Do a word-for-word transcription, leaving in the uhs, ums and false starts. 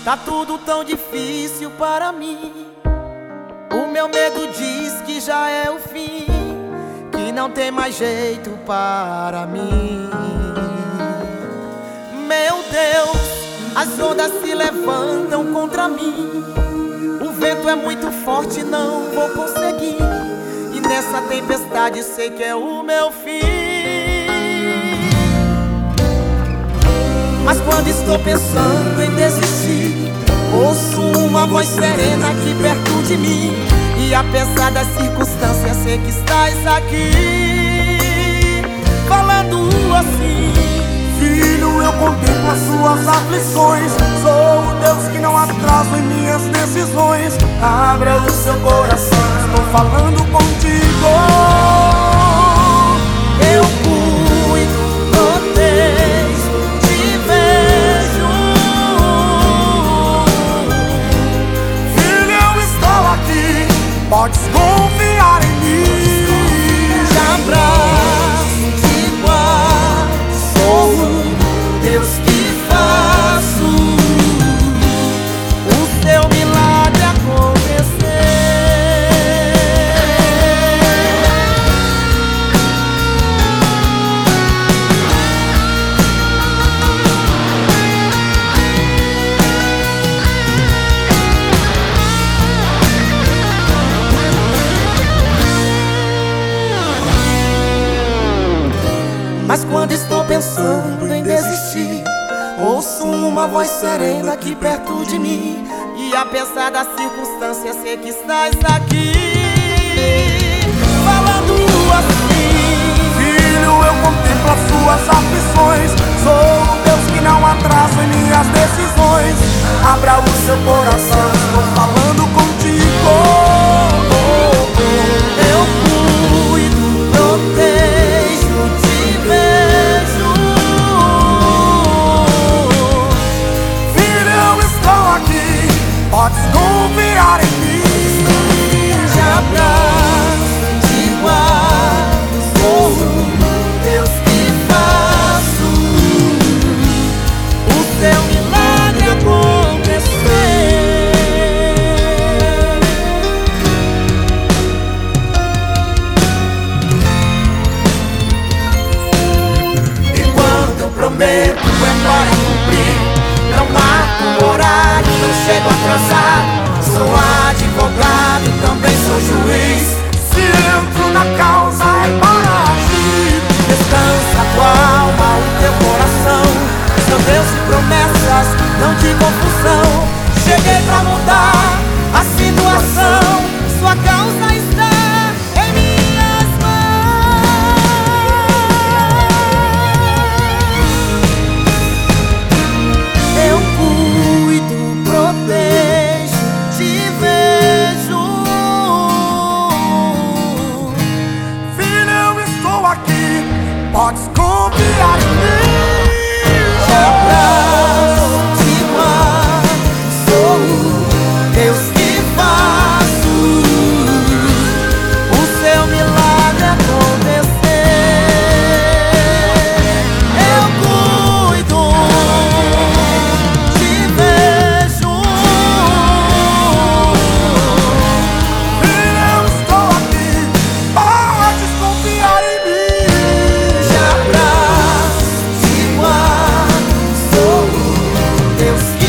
Tá tudo tão difícil para mim. O meu medo diz que já é o fim, que não tem mais jeito para mim. Meu Deus, as ondas se levantam contra mim. O vento é muito forte, não vou conseguir. E nessa tempestade sei que é o meu fim. Mas quando estou pensando em desistir, ouço uma voz serena aqui perto de mim. E apesar das circunstâncias sei que estás aqui, falando assim: filho, eu contemplo as suas aflições. Sou o Deus que não atraso em minhas decisões. Abra o seu coração, estou falando contigo. Eu cuido, protejo, te vejo. Filho, eu estou aqui, podes confiar em mim. Te abraço, te guardo, sou o Deus que faço o seu milagre acontecer. Mas quando estou pensando em desistir, ouço uma voz serena aqui perto de mim. E apesar das circunstâncias sei que estás aqui, falando assim: filho, eu contemplo as suas aflições. Sou o Deus que não atrasa em minhas decisões. Abra o seu coração, estou falando contigo. Eu cuido, protejo, te vejo. Filho, eu estou aqui, podes confiar em mim. Te abraço, te guardo, sou o Deus que faço o seu milagre acontecer. E quando eu prometo é para cumprir. Não marco horário, não chego atrasado. Sou advogado, também sou juiz. Se entro na causa é para agir. Descansa a tua alma, o teu coração. Sou Deus de promessas, não de confusão. Cheguei pra mudar a situação. Sua causa está em minhas mãos. Eu cuido, protejo, te vejo. Filho, eu estou aqui, podes confiar em mim. Te abraço, te guardo, sou o Deus que faço o seu milagre acontecer. Eu cuido, te vejo. Filho, eu estou aqui, podes confiar em mim. Te abraço, te guardo, sou o Deus